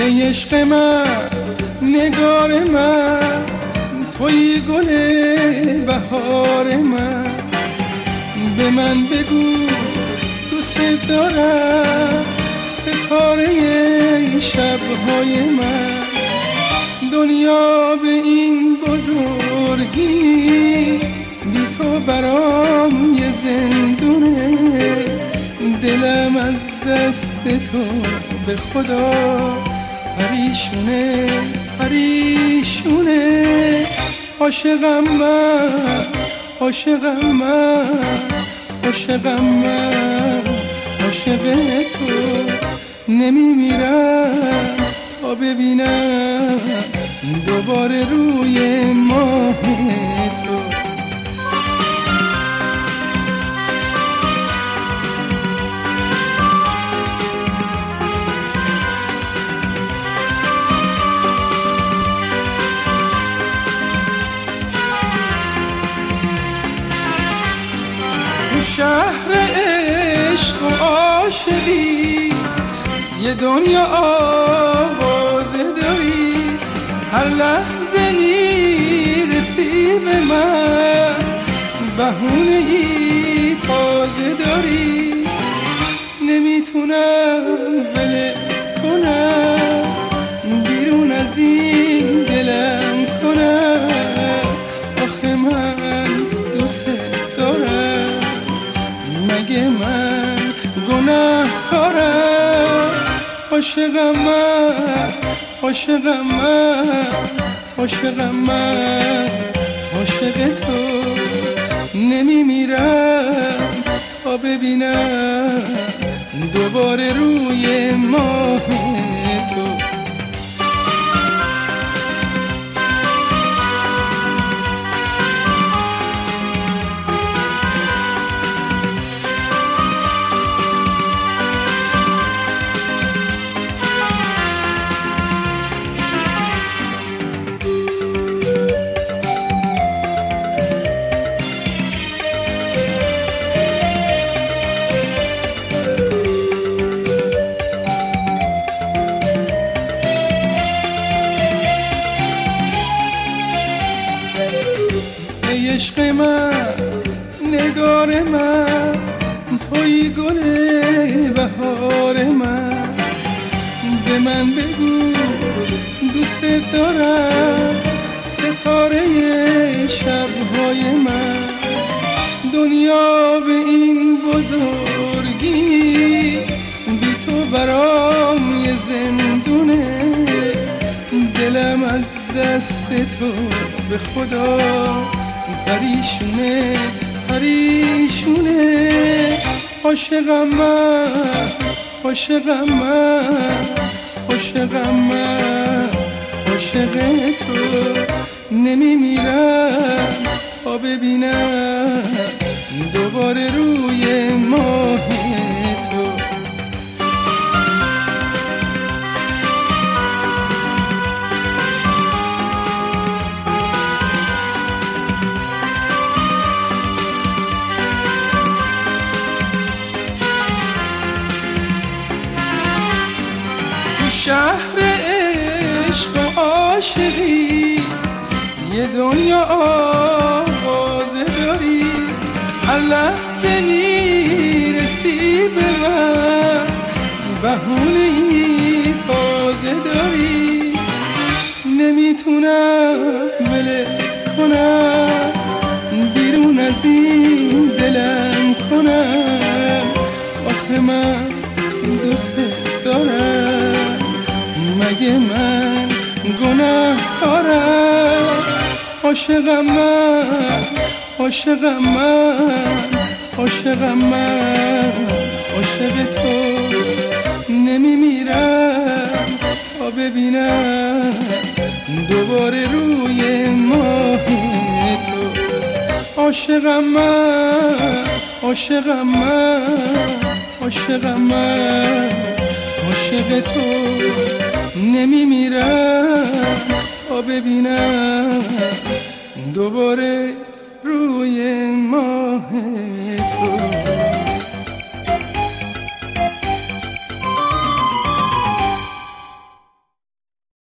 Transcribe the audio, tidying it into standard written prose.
ای عشق من نگار من، توی گل بهار من. به من بگو دوست دارم، ستاره شبهای من. دنیا به این بزرگی بی تو برام یه زندونه. دلم از دست تو به خدا پریشونه پریشونه. عاشقم من عاشقم من عاشقم من عاشق تو. نمیمیرم تا ببینم دوباره روی ماه تو. شهر عشق و عاشقی یه دنیا آوازه داری. هر لحظه میرسی به من، بهونه ای تازه داری. نمیتونم ولت کنم، بیرون از این دلم کنم. آخه من دوست دارم، مگه من گناه کارم؟ عاشقم من عاشقم من عاشقم من عاشق تو. نمیمیرم تا ببینم دوباره روی ماه تو. ای عشق من نگار من، توی گل بهار من. به من بگو دوست دارم، ستاره شبهای من. دنیا به این بزرگی بی تو برام یه زندونه. دلم از دست تو به خدا پریشونه پریشونه. عاشقم من عاشقم من عاشقم من عاشق تو. نمیمیرم تا ببینم دوباره روی ماه تو. شهر عشق و عاشقی یه دنیا آوازه داری. هر لحظه میرسی به من، بهونه ای تازه داری. نمیتونم ولت کنم، بیرون از این دلم کنم. آخه من دوست دارم، مگه من گناه کارم؟ عاشقم من عاشقم من عاشقم من عاشق تو. نمیمیرم تا ببینم دوباره روی ماه تو. عاشقم من عاشقم من عاشقم من عاشق تو. نمیمیرم تا ببینم دوباره